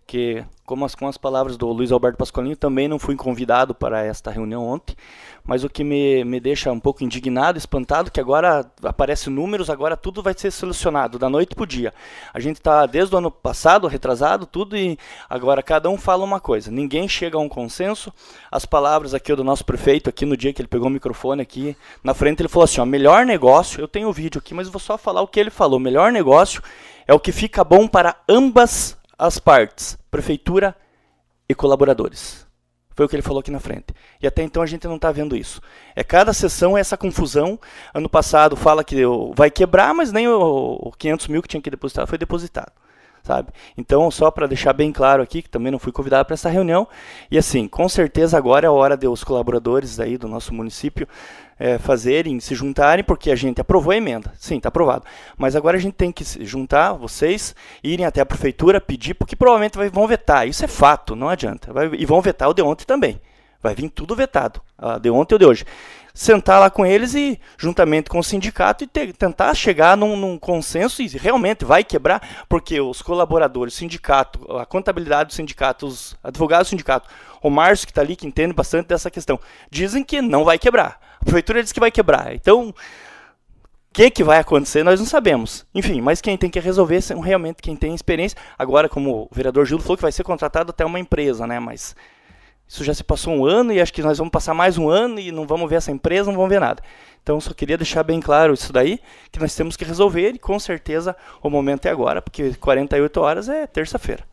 porque, com as palavras do Luiz Alberto Pasqualini, também não fui convidado para esta reunião ontem, mas o que me deixa um pouco indignado, espantado, que agora aparecem números, agora tudo vai ser solucionado, da noite para o dia. A gente está desde o ano passado, retrasado, tudo, e agora cada um fala uma coisa. Ninguém chega a um consenso. As palavras aqui do nosso prefeito, aqui no dia que ele pegou o microfone aqui na frente, ele falou assim, ó, melhor negócio, eu tenho o vídeo aqui, mas vou só falar o que ele falou, melhor negócio é o que fica bom para ambas as partes, prefeitura e colaboradores. Foi o que ele falou aqui na frente. E até então a gente não está vendo isso. Cada sessão é essa confusão. Ano passado fala que vai quebrar, mas nem o 500 mil que tinha que depositar foi depositado. Sabe? Então, só para deixar bem claro aqui, que também não fui convidado para essa reunião, e assim, com certeza agora é a hora de os colaboradores aí do nosso município fazerem, se juntarem, porque a gente aprovou a emenda, sim, está aprovado, mas agora a gente tem que se juntar, vocês, irem até a prefeitura, pedir, porque provavelmente vão vetar, isso é fato, não adianta, e vão vetar o de ontem também, vai vir tudo vetado, de ontem ou de hoje. Sentar lá com eles e, juntamente com o sindicato, e tentar chegar num consenso, e realmente vai quebrar, porque os colaboradores, o sindicato, a contabilidade do sindicato, os advogados do sindicato, o Márcio que está ali, que entende bastante dessa questão, dizem que não vai quebrar. A prefeitura diz que vai quebrar. Então, o que vai acontecer, nós não sabemos. Enfim, mas quem tem que resolver são realmente quem tem experiência. Agora, como o vereador Gildo falou, que vai ser contratado até uma empresa, né? Mas isso já se passou um ano e acho que nós vamos passar mais um ano e não vamos ver essa empresa, não vamos ver nada. Então, só queria deixar bem claro isso daí, que nós temos que resolver e com certeza o momento é agora, porque 48 horas é terça-feira.